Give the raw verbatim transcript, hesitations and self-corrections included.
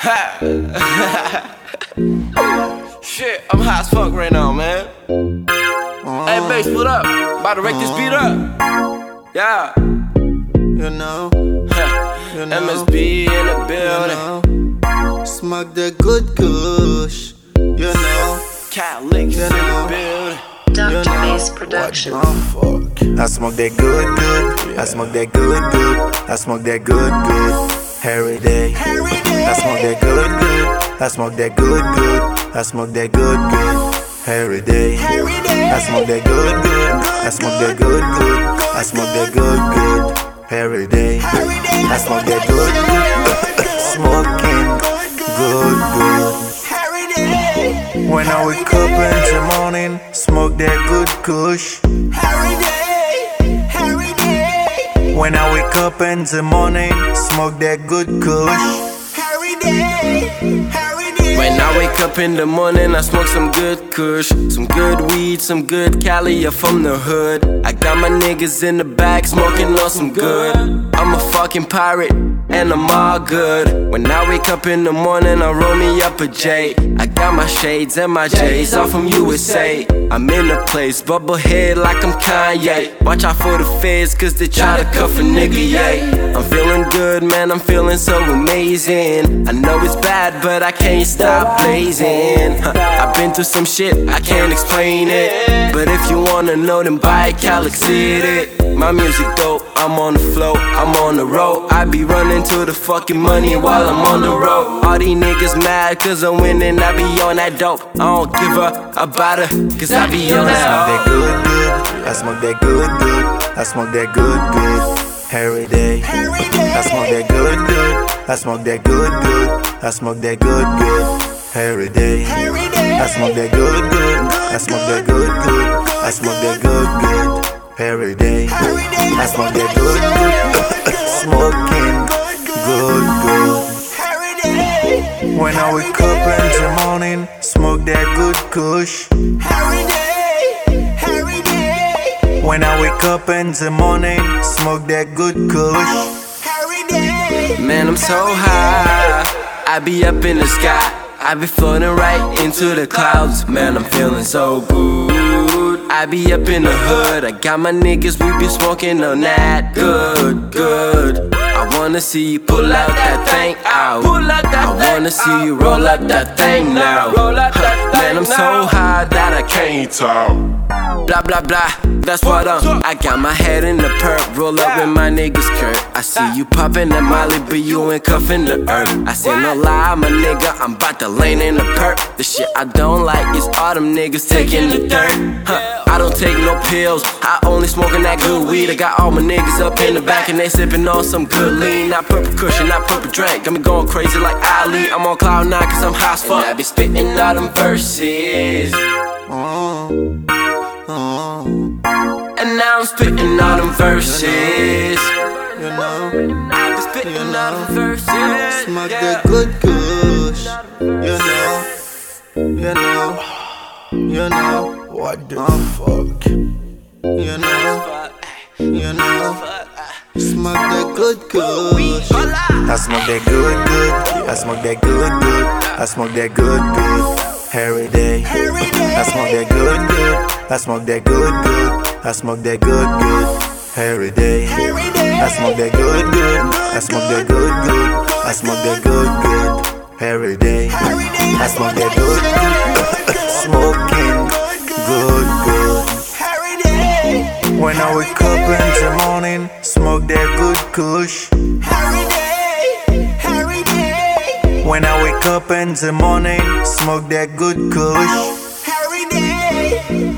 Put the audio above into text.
Shit, I'm high as fuck right now, man. Uh, hey, bass, what up? About to wreck this beat up. Yeah. You know, you know, M S B in the building. You know, smoke the good kush. You know, Cat Licks in the building. Doctor Bass Production. I smoke that good, good. I smoke that good, good. I smoke that good, good. Every day. I smoke that good, good. I smoke that good, good. I smoke that good, good. Every day. I smoke that good, good. I smoke that good, good. I smoke that good, good. Every day. I smoke that good, good. Smoking good, good. When I wake up in the morning, smoke that good kush. When I wake up in the morning, smoke that good kush. When I wake up in the morning, I smoke some good kush, some good weed, some good Cali from the hood. I got my niggas in the back smoking on some good. I'm a fucking pirate and I'm all good. When I wake up in the morning, I roll me up a J. I got my shades and my J's all from U S A. I'm in the place, bubble head like I'm Kanye. Watch out for the feds, cause they try to cuff a nigga, yeah. I'm feeling good, man, I'm feeling so amazing. I know it's bad, but I can't stop blazing. Huh, I've been through some shit, I can't explain it. But if you wanna know, then buy a Galaxy it. My music dope, I'm on the flow, I'm on the road. I be running to the fucking money while I'm on the road. All these niggas mad cause I'm winning, I be on that dope. I don't give a about it, cause I be on that. I smoke that good, good. I smoke that good, good. Every day. I smoke that good, good. I smoke that good, good. I smoke that good, good. Every day. I smoke that good, good. I smoke that good, good. I smoke that good, good. Every day. I smoke that good, good. Smoking good, good. When I wake up in the morning, smoke that good kush. When I wake up in the morning, smoke that good kush. Man, I'm so high, I be up in the sky. I be floating right into the clouds. Man, I'm feeling so good. I be up in the hood, I got my niggas, we be smoking on that good, good. I wanna see you pull out that thing out. I wanna see you roll up that thing now. Man, I'm so high that I can't talk. Blah blah blah, that's what I'm. I got my head in the perp, roll up with my niggas Kurt. I see you poppin' that Molly, but you ain't cuffin' the herb. I say no lie, my nigga, I'm bout to lane in the perp. The shit I don't like is all them niggas taking the dirt. Huh, I don't take no pills, I only smoking that good weed. I got all my niggas up in the back and they sippin' on some good lean. Not purple cushion, not purple drink. Got me going crazy like Ali. I'm on cloud nine cause I'm high as fuck. And I be spittin' all them verses. Oh. Oh. And now I'm spitting all them verses. You know, I be spitting all them verses. smoke that good kush. You know, you know, you know. What the fuck? You know, you know. Smoke that good kush. I smoke that good, good. I smoke that good, good. I smoke that good, good. Every day. I smoke that good, good. I smoke that good, good. I smoke that good, good. Every day. I smoke that good, good. I smoke that good, good. I smoke that good, good. Every day. I smoke that good, good. Smoking good, good. When I wake up in the morning, smoke that good kush. When I wake up in the morning, smoke that good kush.